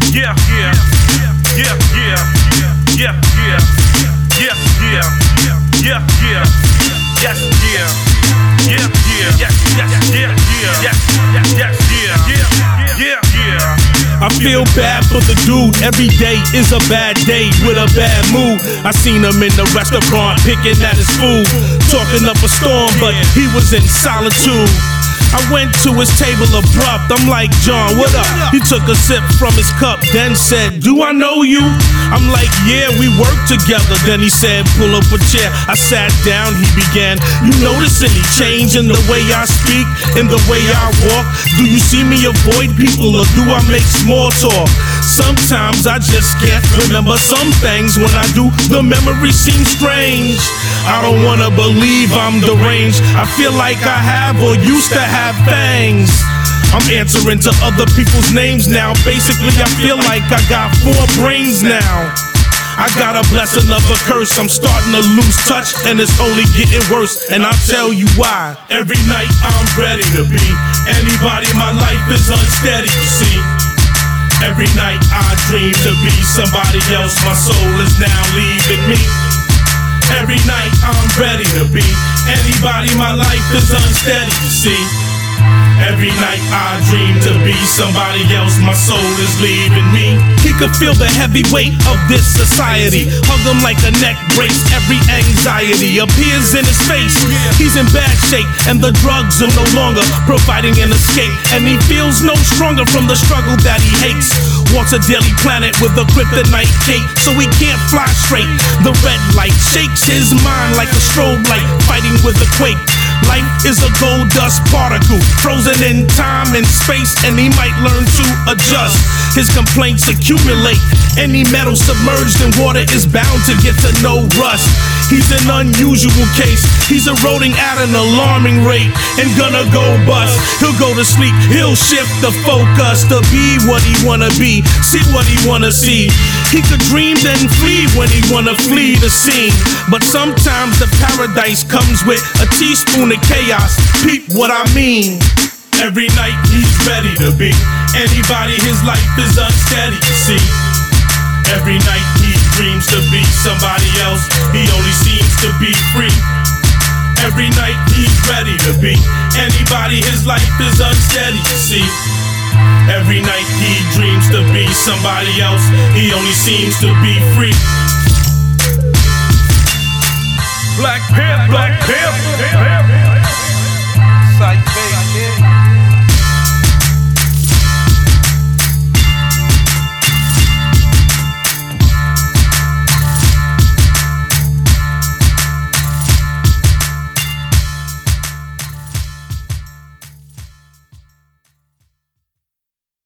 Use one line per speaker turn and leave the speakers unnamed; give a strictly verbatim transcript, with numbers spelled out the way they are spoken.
Yeah, yeah, yeah, yeah, yeah, yeah, yeah, yeah, yeah, yeah, yes, yeah, yeah, yeah, yes, yes, yeah, yeah, yes, yes, yes, yeah, yeah, yeah, yeah.
I feel bad for the dude, every day is a bad day with a bad mood. I seen him in the restaurant picking at his food, talking up a storm, but he was in solitude. I went to his table abrupt, I'm like, John, what up? He took a sip from his cup, then said, do I know you? I'm like, yeah, we work together. Then he said, pull up a chair. I sat down, he began, you notice any change in the way I speak, in the way I walk? Do you see me avoid people or do I make small talk? Sometimes I just can't remember some things. When I do, the memory seems strange. I don't wanna believe I'm deranged. I feel like I have or used to have things. I'm answering to other people's names now. Basically, I feel like I got four brains now. I got a blessing of a curse. I'm starting to lose touch and it's only getting worse. And I'll tell you why. Every night I'm ready to be anybody. My life is unsteady, you see. Every night I dream to be somebody else. My soul is now leaving me. Every night I'm ready to be anybody. My life is unsteady, you see. Every night I dream to be somebody else. My soul is leaving me. He could feel the heavy weight of this society. Hug him like a neck brace. Every anxiety appears in his face. He's in bad shape and the drugs are no longer providing an escape. And he feels no stronger from the struggle that he hates. Walks a daily planet with a kryptonite cape, so he can't fly straight. The red light shakes his mind like a strobe light, fighting with a quake. Life is a gold dust particle, frozen in time and space, and he might learn to adjust. His complaints accumulate. Any metal submerged in water is bound to get to no rust. He's an unusual case. He's eroding at an alarming rate and gonna go bust. He'll go to sleep, he'll shift the focus to be what he wanna be, see what he wanna see. He could dream then flee when he wanna flee the scene. But sometimes the paradise comes with a teaspoon of chaos. Peep what I mean. Every night he's ready to be anybody. His life is unsteady, you see. Every night he dreams to be somebody else. He only seems to be free. Every night he's ready to be anybody. His life is unsteady, you see. Every night he dreams to be somebody else. He only seems to be free.
Black Panther, Black Panther, Sight Bay.